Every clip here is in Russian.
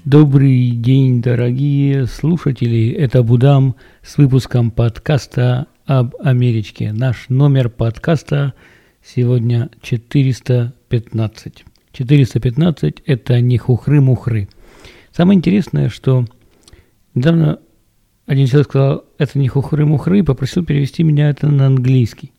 Добрый день, дорогие слушатели. Это Будам с выпуском подкаста об Америчке. Наш номер подкаста сегодня 415. 415 – это не хухры-мухры. Самое интересное, что недавно один человек сказал, это не хухры-мухры, и попросил перевести меня это на английский.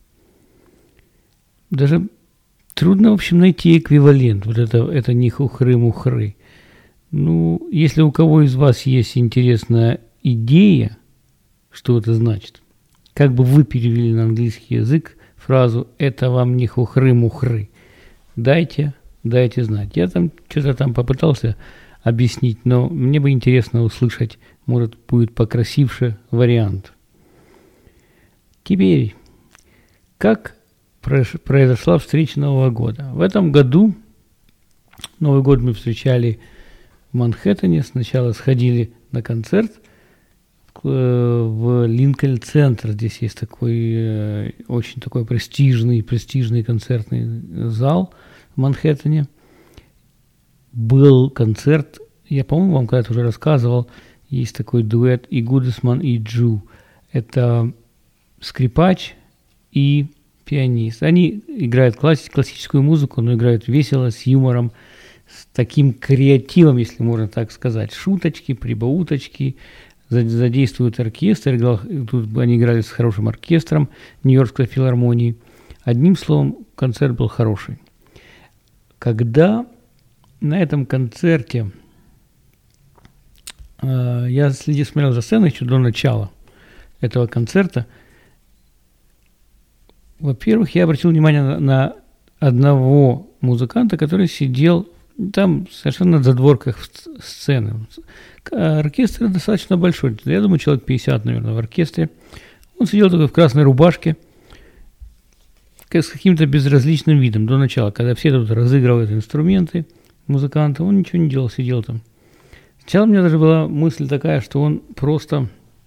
Даже трудно, в общем, найти эквивалент. Вот это не хухры-мухры. Ну, если у кого из вас есть интересная идея, что это значит, как бы вы перевели на английский язык фразу «это вам не хухры-мухры», дайте знать. Я что-то попытался объяснить, но мне бы интересно услышать, может, будет покрасивше вариант. Теперь, как произошла встреча Нового года? В этом году Новый год мы встречали в Манхэттене. Сначала сходили на концерт в Линкольн-центр. Здесь есть такой очень такой престижный концертный зал в Манхэттене. Был концерт, я, по-моему, вам когда-то уже рассказывал, есть такой дуэт и Гудесман, и Джу. Это скрипач и пианист. Они играют классическую музыку, но играют весело, с юмором, с таким креативом, если можно так сказать. Шуточки, прибауточки, задействуют оркестр. Тут они играли с хорошим оркестром Нью-Йоркской филармонии. Одним словом, концерт был хороший. Когда на этом концерте я смотрел за сценой еще до начала этого концерта, во-первых, я обратил внимание на одного музыканта, который сидел там совершенно на задворках сцены. Оркестр достаточно большой. Я думаю, человек 50, наверное, в оркестре. Он сидел такой в красной рубашке, с каким-то безразличным видом до начала, когда все тут разыгрывают инструменты, музыканты. Он ничего не делал, сидел там. Сначала у меня даже была мысль такая, что он просто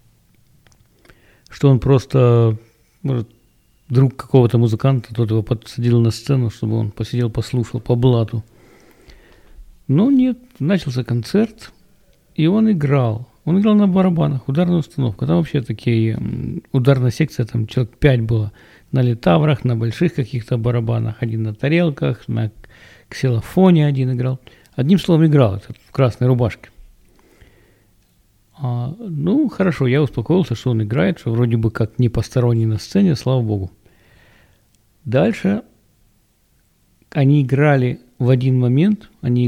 может, друг какого-то музыканта, тот его подсадил на сцену, чтобы он посидел, послушал по блату. Но нет, начался концерт, и он играл. Он играл на барабанах, ударную установку. Там вообще такие ударная секция, там человек 5 было. На литаврах, на больших каких-то барабанах. Один на тарелках, на ксилофоне один играл. Одним словом, играл этот в красной рубашке. Ну, хорошо, я успокоился, что он играет, что вроде бы как не посторонний на сцене, слава богу. Дальше они играли в один момент,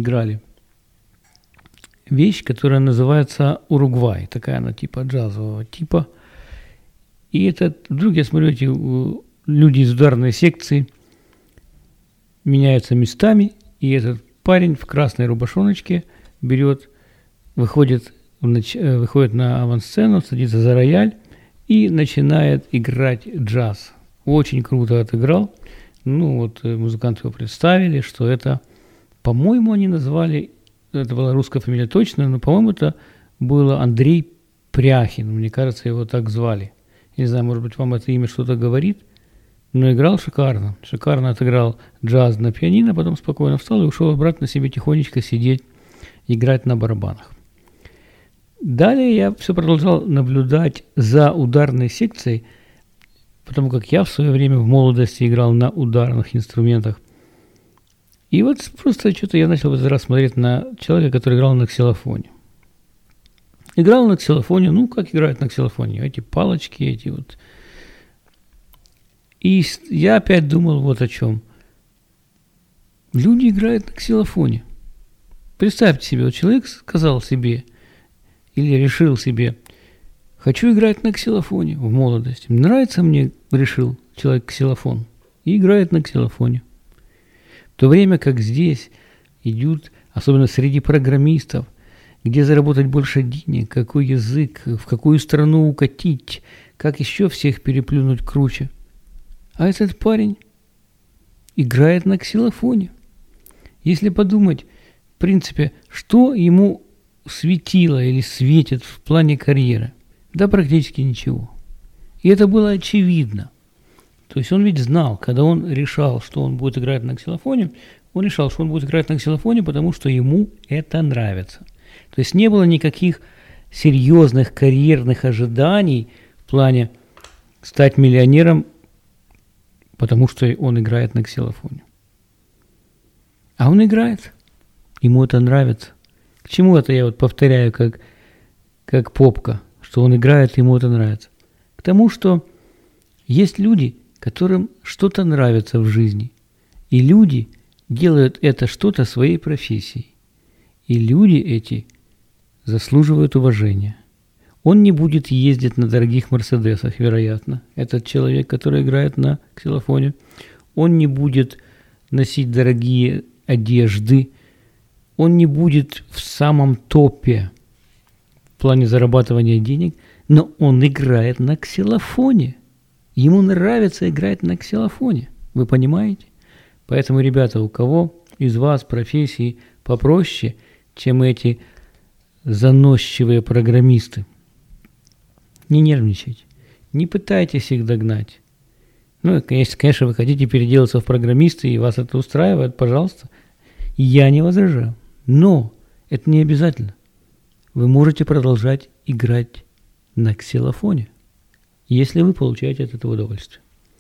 вещь, которая называется «Уругвай». Такая она типа джазового типа. И вдруг я смотрю, эти люди из ударной секции меняются местами, и этот парень в красной рубашоночке выходит на авансцену, садится за рояль и начинает играть джаз. Очень круто отыграл. Ну вот музыканты его представили, что это, по-моему, они назвали, это была русская фамилия точно, но, по-моему, это было Андрей Пряхин. Мне кажется, его так звали. Я не знаю, может быть, вам это имя что-то говорит, но играл шикарно. Шикарно отыграл джаз на пианино, потом спокойно встал и ушел обратно себе тихонечко сидеть, играть на барабанах. Далее я все продолжал наблюдать за ударной секцией, потому как я в свое время в молодости играл на ударных инструментах. И вот просто что-то я начал в этот раз смотреть на человека, который играл на ксилофоне. Играл на ксилофоне, ну, как играют на ксилофоне, эти палочки, эти вот. И я опять думал вот о чем. Люди играют на ксилофоне. Представьте себе, вот человек сказал себе, или решил себе, хочу играть на ксилофоне в молодости. Нравится мне, решил человек, ксилофон. И играет на ксилофоне. В то время как здесь идут, особенно среди программистов, где заработать больше денег, какой язык, в какую страну укатить, как еще всех переплюнуть круче. А этот парень играет на ксилофоне. Если подумать, в принципе, что ему светило или светит в плане карьеры, да практически ничего. И это было очевидно. То есть он ведь знал, когда он решал, что он будет играть на ксилофоне, он решал, что он будет играть на ксилофоне, потому что ему это нравится. То есть не было никаких серьезных карьерных ожиданий в плане стать миллионером, потому что он играет на ксилофоне. А он играет. Ему это нравится. К чему это я вот повторяю, как попка, что он играет, ему это нравится? К тому, что есть люди, которым что-то нравится в жизни. И люди делают это что-то своей профессией. И люди эти заслуживают уважения. Он не будет ездить на дорогих Мерседесах, вероятно, этот человек, который играет на ксилофоне. Он не будет носить дорогие одежды. Он не будет в самом топе в плане зарабатывания денег, но он играет на ксилофоне. Ему нравится играть на ксилофоне. Вы понимаете? Поэтому, ребята, у кого из вас профессии попроще, чем эти заносчивые программисты, не нервничайте, не пытайтесь их догнать. Ну, если, конечно, вы хотите переделаться в программисты, и вас это устраивает, пожалуйста, я не возражаю. Но это не обязательно. Вы можете продолжать играть на ксилофоне, если вы получаете от этого удовольствие.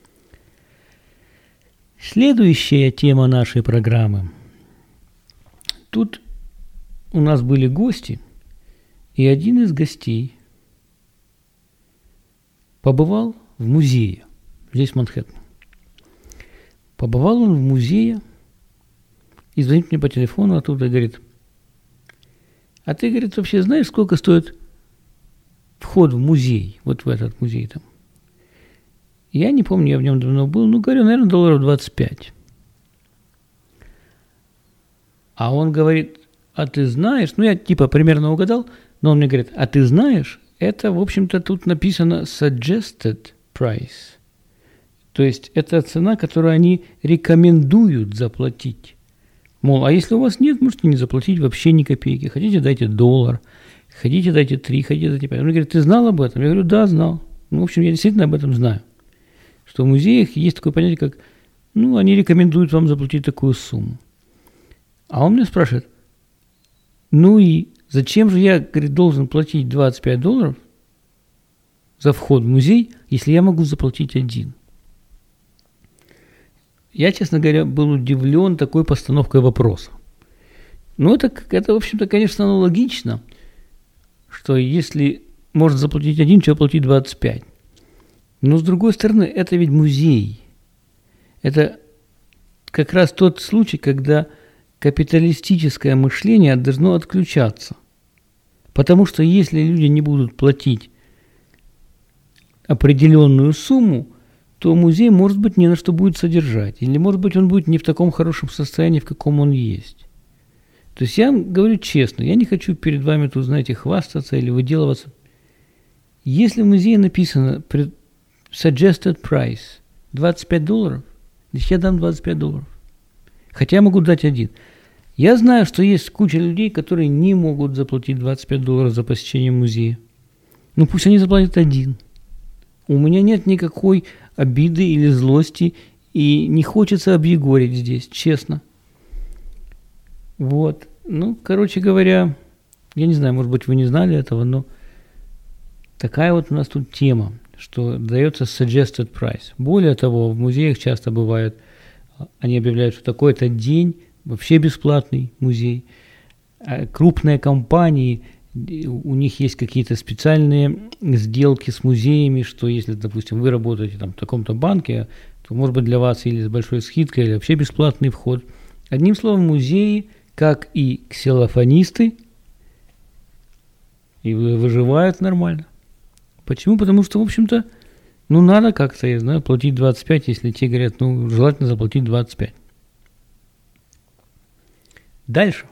Следующая тема нашей программы. Тут у нас были гости, и один из гостей побывал в музее, здесь в Манхэттене. Побывал он в музее и звонит мне по телефону оттуда и говорит: а ты, говорит, вообще знаешь, сколько стоит вход в музей, вот в этот музей там? Я не помню, я в нем давно был, говорю, наверное, $25. А он говорит: а ты знаешь, я типа примерно угадал, но он мне говорит: а ты знаешь, это, в общем-то, тут написано suggested price. То есть это цена, которую они рекомендуют заплатить. Мол, а если у вас нет, можете не заплатить вообще ни копейки. Хотите, дайте $1, хотите, дайте 3, хотите, дайте 5. Он говорит: ты знал об этом? Я говорю: да, знал. В общем, я действительно об этом знаю. Что в музеях есть такое понятие, как, они рекомендуют вам заплатить такую сумму. А он меня спрашивает: и зачем же я, говорит, должен платить $25 за вход в музей, если я могу заплатить $1? Я, честно говоря, был удивлен такой постановкой вопроса. Это, в общем-то, конечно, логично, что если может заплатить 1, то платить 25. Но, с другой стороны, это ведь музей. Это как раз тот случай, когда капиталистическое мышление должно отключаться. Потому что если люди не будут платить определенную сумму, то музей, может быть, не на что будет содержать. Или, может быть, он будет не в таком хорошем состоянии, в каком он есть. То есть я говорю честно, я не хочу перед вами тут, знаете, хвастаться или выделываться. Если в музее написано suggested price $25, значит, я дам $25. Хотя я могу дать 1. Я знаю, что есть куча людей, которые не могут заплатить $25 за посещение музея. Пусть они заплатят 1. У меня нет никакой обиды или злости, и не хочется объегорить здесь, честно. Вот. Короче говоря, я не знаю, может быть, вы не знали этого, но такая вот у нас тут тема, что дается suggested price. Более того, в музеях часто бывает, они объявляют, что такой-то день вообще бесплатный музей. Крупные компании, у них есть какие-то специальные сделки с музеями, что если, допустим, вы работаете в таком-то банке, то, может быть, для вас или с большой скидкой, или вообще бесплатный вход. Одним словом, музеи, как и ксилофонисты, и выживают нормально. Почему? Потому что, в общем-то, надо как-то, я знаю, платить 25, если те говорят, желательно заплатить 25. Дальше.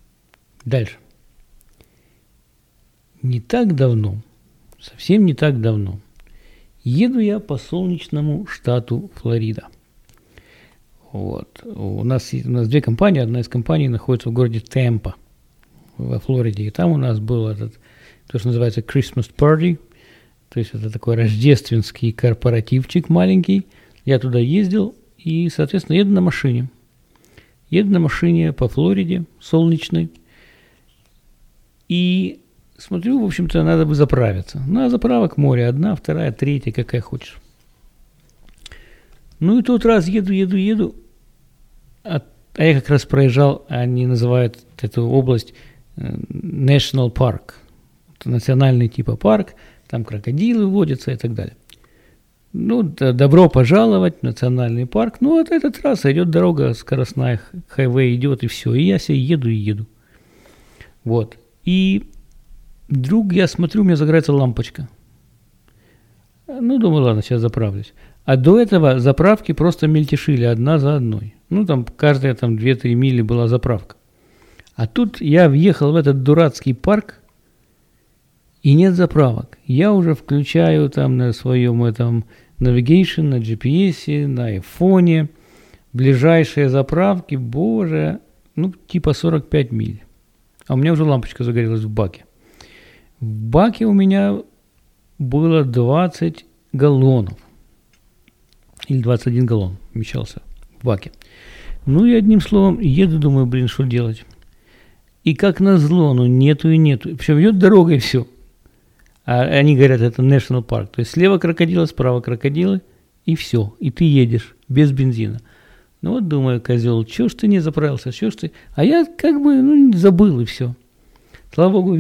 Не так давно, совсем не так давно, еду я по солнечному штату Флорида. Вот. У нас две компании. Одна из компаний находится в городе Тампа во Флориде. И там у нас был то, что называется Christmas Party. То есть это такой рождественский корпоративчик маленький. Я туда ездил и, соответственно, еду на машине. Еду на машине по Флориде, солнечной. И смотрю, в общем-то, надо бы заправиться. На заправок море, 1, 2, 3, какая хочешь. Ну и тот раз еду, а я как раз проезжал, они называют эту область National Park, это национальный типа парк, там крокодилы водятся и так далее. Ну, добро пожаловать в национальный парк. Ну, вот этот раз идет дорога скоростная, хайвей идет, и все. И я себе еду. Вот. И вдруг я смотрю, у меня загорается лампочка. Ну, думаю, ладно, сейчас заправлюсь. А до этого заправки просто мельтешили одна за одной. Ну, там каждые 2-3 мили была заправка. А тут я въехал в этот дурацкий парк, и нет заправок. Я уже включаю там на своем этом navigation, на GPS, на айфоне. Ближайшие заправки, боже, ну, типа 45 миль. А у меня уже лампочка загорелась в баке. В баке у меня было 20 галлонов. Или 21 галлон вмещался в баке. Ну и одним словом, еду, думаю, что делать. И как назло, ну нету. Причем идет дорога и все. А они говорят, это National Park. То есть слева крокодилы, справа крокодилы, и все. И ты едешь без бензина. Ну вот думаю, козел, чего ж ты не заправился, чего ж ты... А я как бы, забыл и все. Слава богу,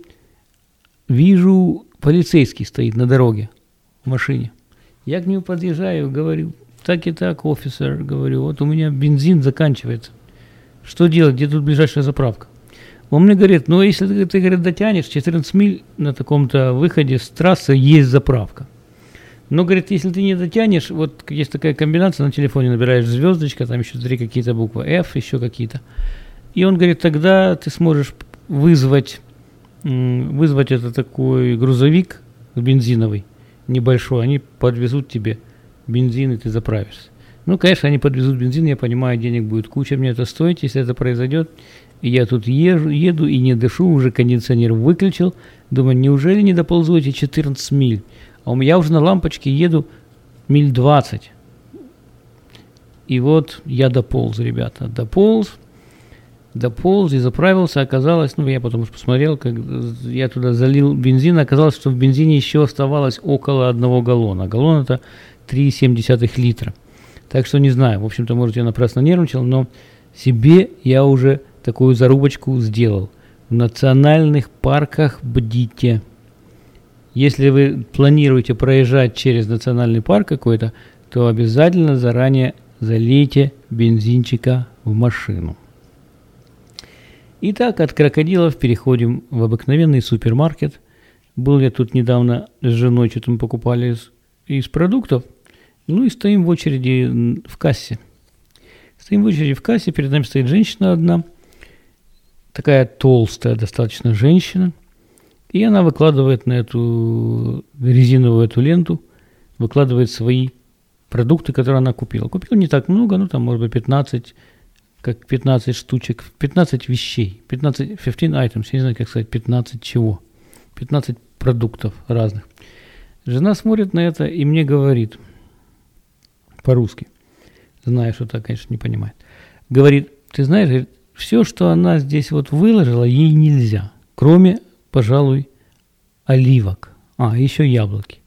вижу, полицейский стоит на дороге в машине. Я к нему подъезжаю, говорю, так и так, офицер, говорю, вот у меня бензин заканчивается. Что делать, где тут ближайшая заправка? Он мне говорит, ну если ты говорит, дотянешь, 14 миль на таком-то выходе с трассы есть заправка. Но, говорит, если ты не дотянешь, вот есть такая комбинация, на телефоне набираешь звездочка, там еще 3 какие-то буквы, F, еще какие-то. И он говорит, тогда ты сможешь вызвать это такой грузовик бензиновый, небольшой, они подвезут тебе бензин, и ты заправишься. Ну, конечно, они подвезут бензин, я понимаю, денег будет куча, мне это стоит, если это произойдет. И я тут еду и не дышу, уже кондиционер выключил. Думаю, неужели не доползу эти 14 миль? А у меня уже на лампочке еду миль 20. И вот я дополз, ребята, дополз и заправился. Оказалось, я потом посмотрел, как я туда залил бензин, оказалось, что в бензине еще оставалось около 1 галлона. Галлон это 3,7 литра. Так что не знаю, в общем-то, может, я напрасно нервничал, но себе я уже такую зарубочку сделал. В национальных парках бдите. Если вы планируете проезжать через национальный парк какой-то, то обязательно заранее залейте бензинчика в машину. Итак, от крокодилов переходим в обыкновенный супермаркет. Был я тут недавно с женой, что-то мы покупали из продуктов. Ну и стоим в очереди в кассе. Перед нами стоит женщина одна, такая толстая достаточно женщина, и она выкладывает на эту резиновую ленту, выкладывает свои продукты, которые она купила. Купила не так много, там может быть 15 штучек, 15 вещей, 15 items, я не знаю, как сказать, 15 чего, 15 продуктов разных. Жена смотрит на это и мне говорит по-русски, зная, что так, конечно, не понимает. Говорит, ты знаешь, говорит, все, что она здесь вот выложила, ей нельзя, кроме, пожалуй, оливок, еще яблоки.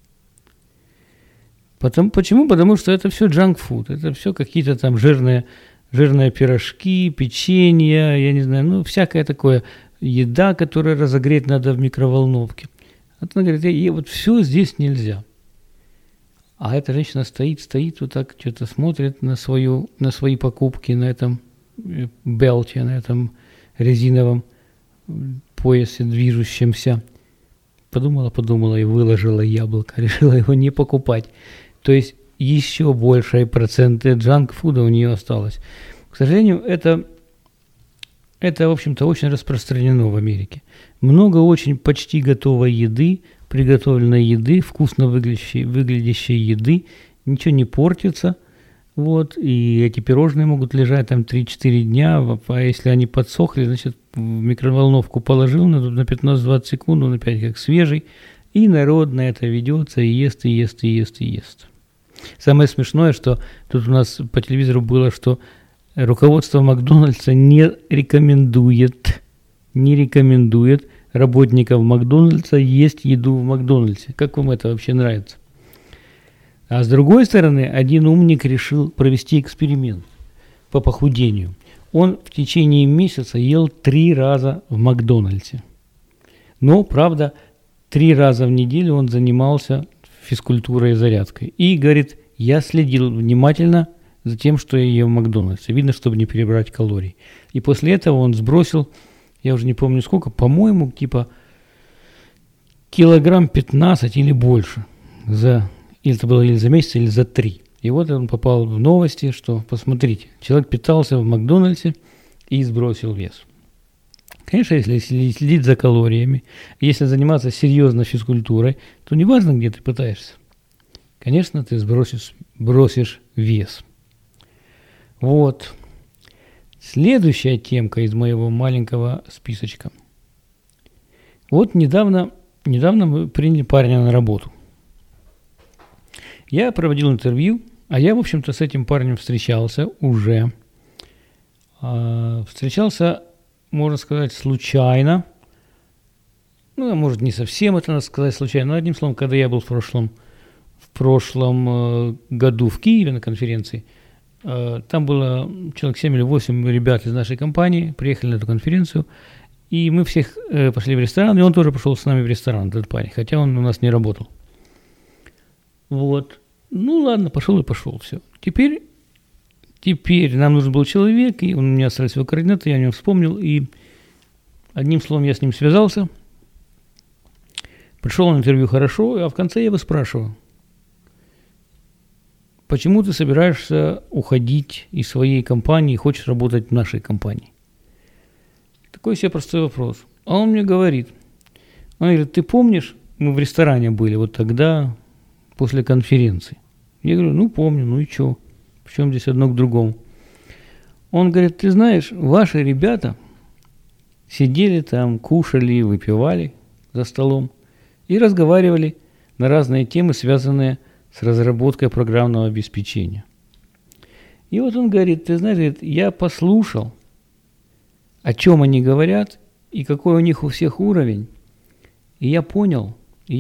Почему? Потому что это все junk food, это все какие-то там жирные пирожки, печенье, я не знаю, всякое такое, еда, которую разогреть надо в микроволновке. Она говорит, ей вот все здесь нельзя. А эта женщина стоит вот так, что-то смотрит на свои покупки на этом белте, на этом резиновом поясе движущемся. Подумала и выложила яблоко, решила его не покупать. То есть еще большие проценты джанк-фуда у нее осталось. К сожалению, это, в общем-то, очень распространено в Америке. Много очень почти готовой еды, приготовленной еды, вкусно выглядящей еды, ничего не портится. Вот, и эти пирожные могут лежать там 3-4 дня, а если они подсохли, значит, в микроволновку положил на 15-20 секунд, он опять как свежий, и народ на это ведется и ест. Самое смешное, что тут у нас по телевизору было, что руководство Макдональдса не рекомендует работников Макдональдса есть еду в Макдональдсе. Как вам это вообще нравится? А с другой стороны, один умник решил провести эксперимент по похудению. Он в течение месяца ел 3 раза в Макдональдсе. Но, правда, 3 раза в неделю он занимался физкультурой и зарядкой. И говорит, я следил внимательно за тем, что я ем в Макдональдсе. Видно, чтобы не перебрать калорий. И после этого он сбросил, я уже не помню сколько, по-моему, типа килограмм 15 или больше. Или это было или за месяц, или за 3. И вот он попал в новости, что, посмотрите, человек питался в Макдональдсе и сбросил вес. Конечно, если следить за калориями, если заниматься серьезно физкультурой, то не важно, где ты пытаешься. Конечно, ты бросишь вес. Вот. Следующая темка из моего маленького списочка. Вот недавно мы приняли парня на работу. Я проводил интервью, а я, в общем-то, с этим парнем встречался уже. Встречался, можно сказать, случайно. Ну, может, не совсем это надо сказать случайно, но одним словом, когда я был в прошлом году в Киеве на конференции, там было человек 7 или 8 ребят из нашей компании, приехали на эту конференцию, и мы всех пошли в ресторан, и он тоже пошел с нами в ресторан, этот парень, хотя он у нас не работал. Вот. Ну, ладно, пошел, все. Теперь нам нужен был человек, и он у меня остались его координаты, я о нем вспомнил, и одним словом я с ним связался. Пришел на интервью хорошо, а в конце я его спрашиваю, почему ты собираешься уходить из своей компании и хочешь работать в нашей компании? Такой себе простой вопрос. А он мне говорит, ты помнишь, мы в ресторане были вот тогда, после конференции? Я говорю, ну помню, ну и что? В чем здесь одно к другому? Он говорит, ты знаешь, ваши ребята сидели там, кушали, выпивали за столом и разговаривали на разные темы, связанные с разработкой программного обеспечения. И вот он говорит, ты знаешь, я послушал, о чем они говорят и какой у них у всех уровень, и я понял,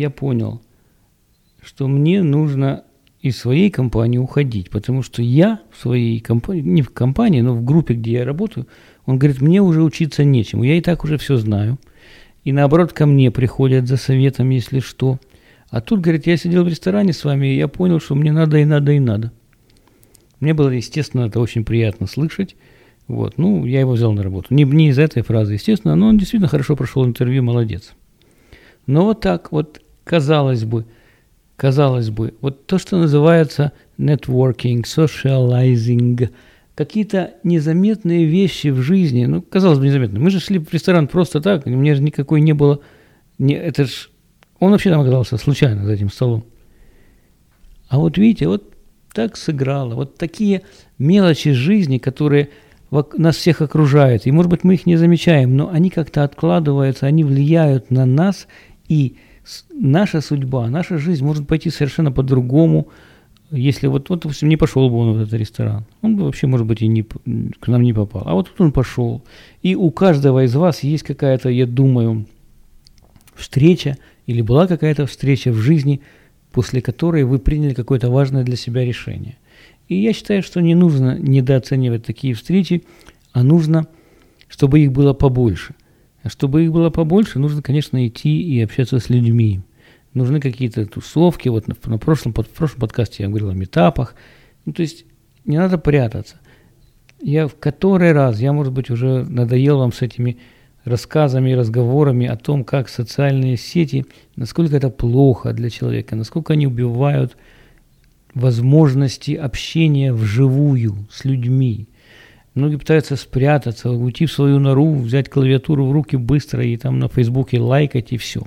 что мне нужно из своей компании уходить, потому что я в своей компании, не в компании, но в группе, где я работаю, он говорит, мне уже учиться нечему, я и так уже все знаю, и наоборот ко мне приходят за советом, если что. А тут, говорит, я сидел в ресторане с вами, и я понял, что мне надо. Мне было, естественно, это очень приятно слышать. Вот, ну, я его взял на работу. Не из-за этой фразы, естественно, но он действительно хорошо прошел интервью, молодец. Но вот так вот, казалось бы, вот то, что называется networking, socializing, какие-то незаметные вещи в жизни, ну, казалось бы, незаметные. Мы же шли в ресторан просто так, у меня же никакой не было, он вообще там оказался случайно за этим столом. А вот видите, вот так сыграло, вот такие мелочи жизни, которые нас всех окружают, и, может быть, мы их не замечаем, но они как-то откладываются, они влияют на нас, и наша судьба, наша жизнь может пойти совершенно по-другому, если вот допустим, не пошел бы он в этот ресторан. Он бы вообще, может быть, и к нам не попал. А вот тут он пошел. И у каждого из вас есть какая-то, я думаю, встреча, или была какая-то встреча в жизни, после которой вы приняли какое-то важное для себя решение. И я считаю, что не нужно недооценивать такие встречи, а нужно, чтобы их было побольше. А чтобы их было побольше, нужно, конечно, идти и общаться с людьми. Нужны какие-то тусовки. Вот в прошлом подкасте я говорил о митапах. Ну, то есть не надо прятаться. Я в который раз, может быть, уже надоел вам с этими рассказами и разговорами о том, как социальные сети, насколько это плохо для человека, насколько они убивают возможности общения вживую с людьми. Многие пытаются спрятаться, уйти в свою нору, взять клавиатуру в руки быстро и там на Фейсбуке лайкать, и все.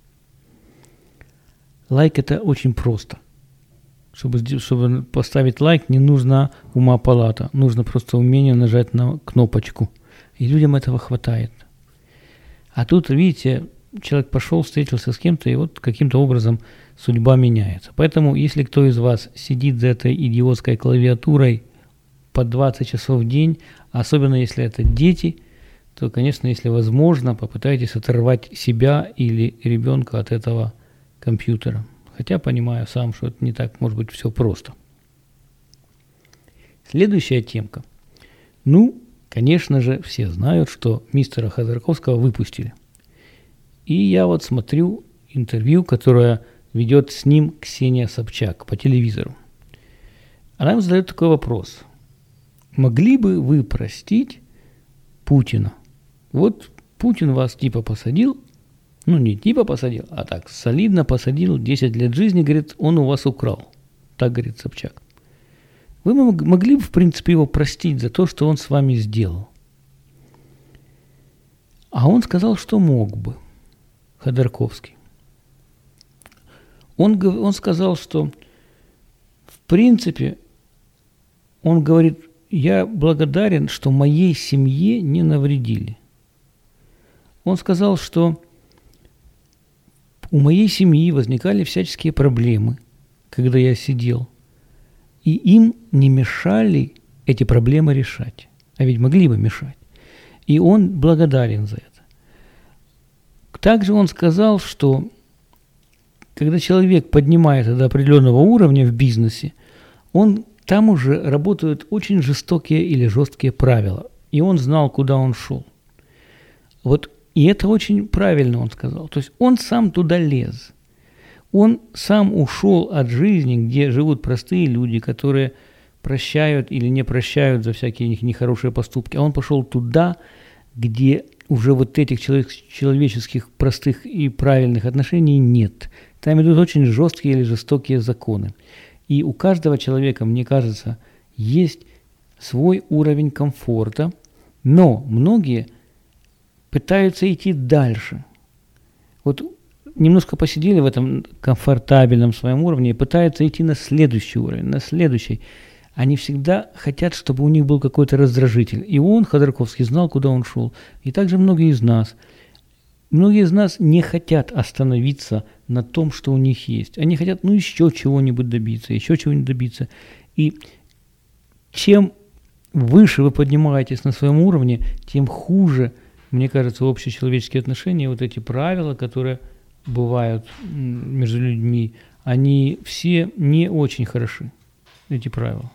Лайк – это очень просто. Чтобы поставить лайк, не нужна ума палата, нужно просто умение нажать на кнопочку. И людям этого хватает. А тут, видите, человек пошел, встретился с кем-то, и вот каким-то образом судьба меняется. Поэтому, если кто из вас сидит за этой идиотской клавиатурой по 20 часов в день, особенно если это дети, то, конечно, если возможно, попытайтесь оторвать себя или ребенка от этого компьютера. Хотя понимаю сам, что это не так, может быть, все просто. Следующая темка. Ну, конечно же, все знают, что мистера Ходорковского выпустили. И я вот смотрю интервью, которое ведет с ним Ксения Собчак по телевизору. Она ему задает такой вопрос. Могли бы вы простить Путина? Вот Путин вас типа посадил, ну не типа посадил, а так солидно посадил, 10 лет жизни, говорит, он у вас украл. Так говорит Собчак. Вы могли бы, в принципе, его простить за то, что он с вами сделал? А он сказал, что мог бы, Ходорковский. Он сказал, что в принципе, он говорит, я благодарен, что моей семье не навредили. Он сказал, что у моей семьи возникали всяческие проблемы, когда я сидел, и им не мешали эти проблемы решать. А ведь могли бы мешать. И он благодарен за это. Также он сказал, что когда человек поднимается до определенного уровня в бизнесе, там уже работают очень жестокие или жесткие правила. И он знал, куда он шел. Вот, и это очень правильно он сказал. То есть он сам туда лез. Он сам ушел от жизни, где живут простые люди, которые прощают или не прощают за всякие их нехорошие поступки. А он пошел туда, где уже вот этих человеческих простых и правильных отношений нет. Там идут очень жесткие или жестокие законы. И у каждого человека, мне кажется, есть свой уровень комфорта, но многие пытаются идти дальше. Вот немножко посидели в этом комфортабельном своем уровне и пытаются идти на следующий уровень, на следующий. Они всегда хотят, чтобы у них был какой-то раздражитель. И он, Ходорковский, знал, куда он шел. И также многие из нас. Многие из нас не хотят остановиться на том, что у них есть. Они хотят, еще чего-нибудь добиться, еще чего-нибудь добиться. И чем выше вы поднимаетесь на своем уровне, тем хуже, мне кажется, общечеловеческие отношения, вот эти правила, которые бывают между людьми, они все не очень хороши, эти правила.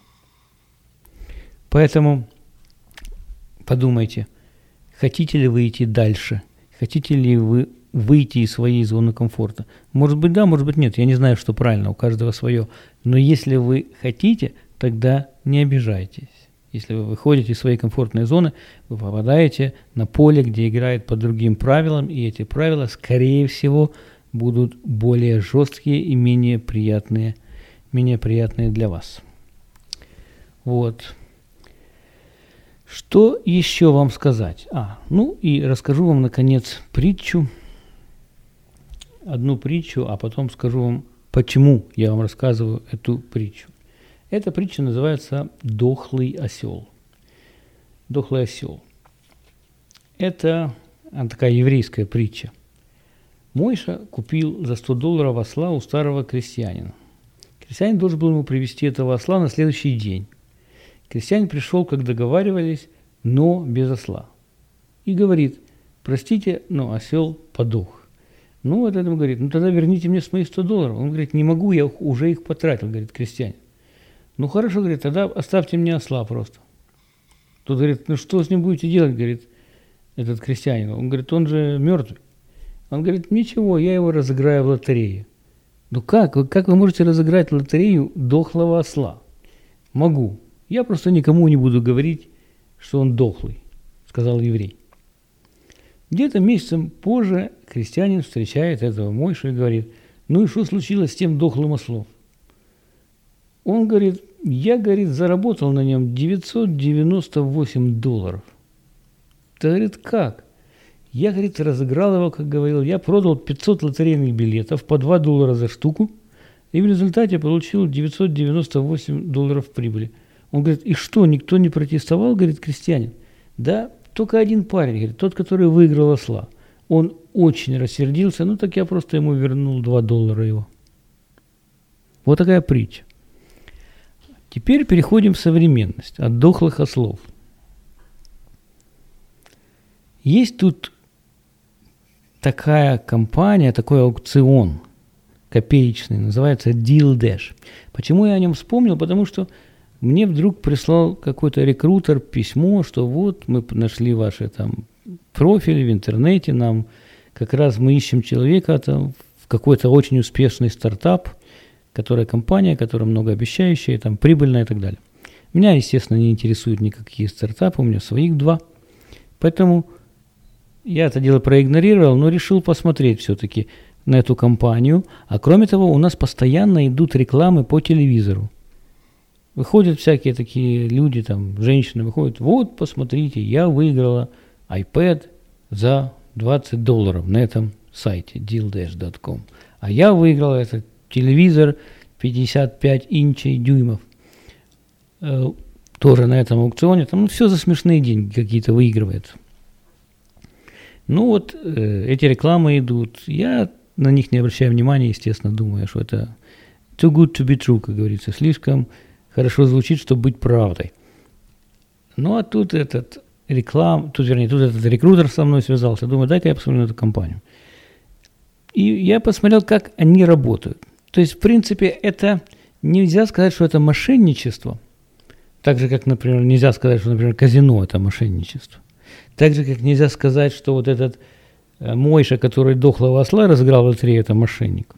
Поэтому подумайте, хотите ли вы идти дальше, хотите ли вы выйти из своей зоны комфорта. Может быть, да, может быть, нет. Я не знаю, что правильно, у каждого свое. Но если вы хотите, тогда не обижайтесь. Если вы выходите из своей комфортной зоны, вы попадаете на поле, где играют по другим правилам, и эти правила, скорее всего, будут более жесткие и менее приятные для вас. Вот. Что еще вам сказать? И расскажу вам, наконец, притчу. Одну притчу, а потом скажу вам, почему я вам рассказываю эту притчу. Эта притча называется «Дохлый осел». Дохлый осел. Это такая еврейская притча. Мойша купил за $100 осла у старого крестьянина. Крестьянин должен был ему привезти этого осла на следующий день. Крестьянин пришел, как договаривались, но без осла. И говорит, простите, но осел подох. Вот этому говорит, тогда верните мне с моих $100. Он говорит, не могу, я уже их потратил, говорит крестьянин. Хорошо, говорит, тогда оставьте мне осла просто. Тот говорит, что с ним будете делать, говорит этот крестьянин. Он говорит, он же мертвый. Он говорит, ничего, я его разыграю в лотерее. Как вы можете разыграть в лотерею дохлого осла? Могу. Я просто никому не буду говорить, что он дохлый, сказал еврей. Где-то месяцем позже крестьянин встречает этого Мойшу и говорит, и что случилось с тем дохлым ослом? Он говорит, я, заработал на нем $998. Ты, говорит, как? Я, разыграл его, как говорил, я продал 500 лотерейных билетов по $2 за штуку, и в результате получил $998 прибыли. Он говорит, и что, никто не протестовал, говорит крестьянин? Да, только один парень, говорит, тот, который выиграл осла. Он очень рассердился, так я просто ему вернул $2 его. Вот такая притча. Теперь переходим в современность, от дохлых ослов. Есть тут такая компания, такой аукцион копеечный, называется Deal Dash. Почему я о нем вспомнил? Потому что мне вдруг прислал какой-то рекрутер письмо, что вот мы нашли ваши там профили в интернете, нам как раз мы ищем человека там, в какой-то очень успешный стартап, которая компания, которая многообещающая, там прибыльная и так далее. Меня, естественно, не интересуют никакие стартапы, у меня своих 2. Поэтому я это дело проигнорировал, но решил посмотреть все-таки на эту компанию. А кроме того, у нас постоянно идут рекламы по телевизору. Выходят всякие такие люди, там, женщины выходят, вот, посмотрите, я выиграла iPad за $20 на этом сайте dealdash.com. А я выиграла этот телевизор 55 инчей дюймов. Тоже на этом аукционе. Там все за смешные деньги какие-то выигрывается. Ну вот, эти рекламы идут. Я на них не обращаю внимания, естественно, думаю, что это too good to be true, как говорится. Слишком хорошо звучит, чтобы быть правдой. Ну а тут этот рекрутер со мной связался. Думаю, дай-ка я посмотрю на эту компанию. И я посмотрел, как они работают. То есть, в принципе, это нельзя сказать, что это мошенничество. Так же, как, например, нельзя сказать, что, например, казино – это мошенничество. Так же, как нельзя сказать, что вот этот Мойша, который дохлого осла разыграл в лотерею, это мошенник.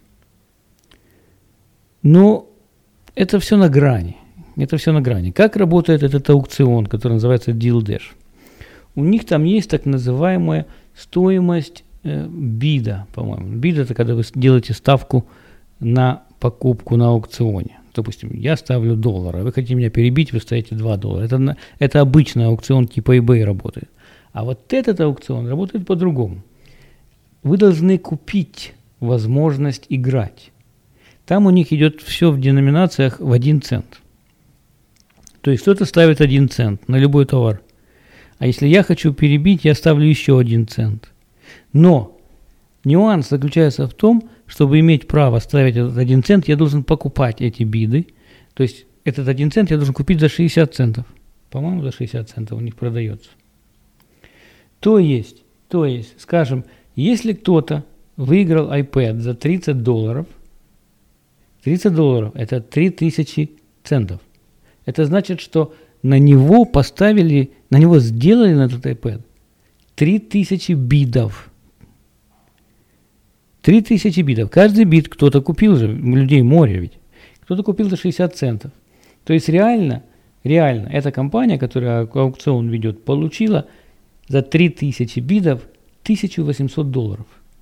Но это все на грани. Это все на грани. Как работает этот аукцион, который называется Deal Dash? У них там есть так называемая стоимость бида, по-моему. Бид – это когда вы делаете ставку на покупку на аукционе. Допустим, я ставлю $1, а вы хотите меня перебить, вы ставите $2. Это обычный аукцион типа eBay работает. А вот этот аукцион работает по-другому. Вы должны купить возможность играть. Там у них идет все в деноминациях в 1 цент. То есть кто-то ставит 1 цент на любой товар. А если я хочу перебить, я ставлю еще 1 цент. Но нюанс заключается в том, чтобы иметь право ставить этот 1 цент, я должен покупать эти биды. То есть этот 1 цент я должен купить за 60 центов. По-моему, за 60 центов у них продается. То есть, скажем, если кто-то выиграл iPad за $30, $30 – это 3000 центов. Это значит, что на него сделали на этот iPad 3000 бидов. 3000 бидов. Каждый бит кто-то купил же, у людей море ведь. Кто-то купил за 60 центов. То есть реально, эта компания, которая аукцион ведет, получила за 3000 бидов $1800.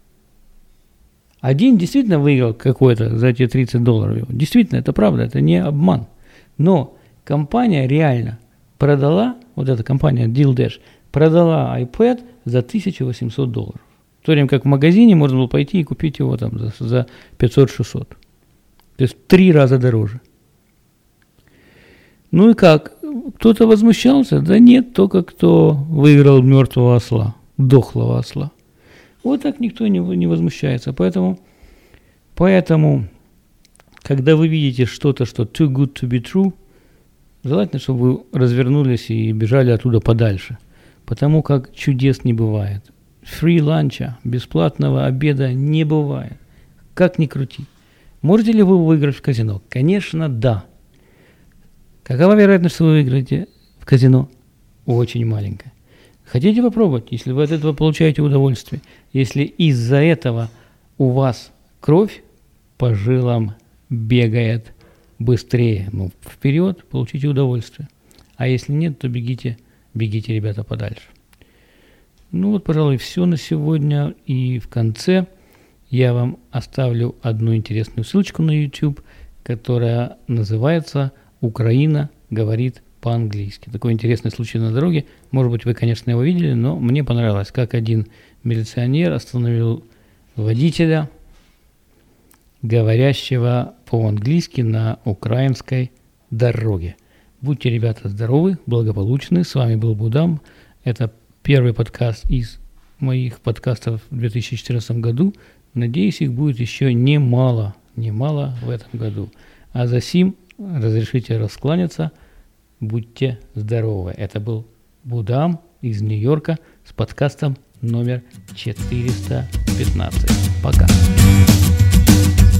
Один действительно выиграл какой-то за эти $30. Действительно, это правда, это не обман. Но компания реально продала, вот эта компания Deal Dash, продала iPad за $1800. В то время как в магазине можно было пойти и купить его там за 500-600. То есть в 3 раза дороже. Ну и как? Кто-то возмущался? Да нет, только кто выиграл мертвого осла, дохлого осла. Вот так никто не возмущается. Поэтому, когда вы видите что-то, что too good to be true, желательно, чтобы вы развернулись и бежали оттуда подальше. Потому как чудес не бывает. Free ланча, бесплатного обеда не бывает. Как ни крути. Можете ли вы выиграть в казино? Конечно, да. Какова вероятность, что вы выиграете в казино? Очень маленькая. Хотите попробовать, если вы от этого получаете удовольствие? Если из-за этого у вас кровь по жилам бегает быстрее, вперед, получите удовольствие. А если нет, то бегите, ребята, подальше. Ну вот, пожалуй, все на сегодня. И в конце я вам оставлю одну интересную ссылочку на YouTube, которая называется «Украина говорит по-английски». Такой интересный случай на дороге. Может быть, вы, конечно, его видели, но мне понравилось, как один милиционер остановил водителя, говорящего по-английски на украинской дороге. Будьте, ребята, здоровы, благополучны. С вами был Будам. Это первый подкаст из моих подкастов в 2014 году. Надеюсь, их будет еще немало в этом году. А за сим разрешите раскланяться. Будьте здоровы. Это был Будам из Нью-Йорка с подкастом номер 415. Пока.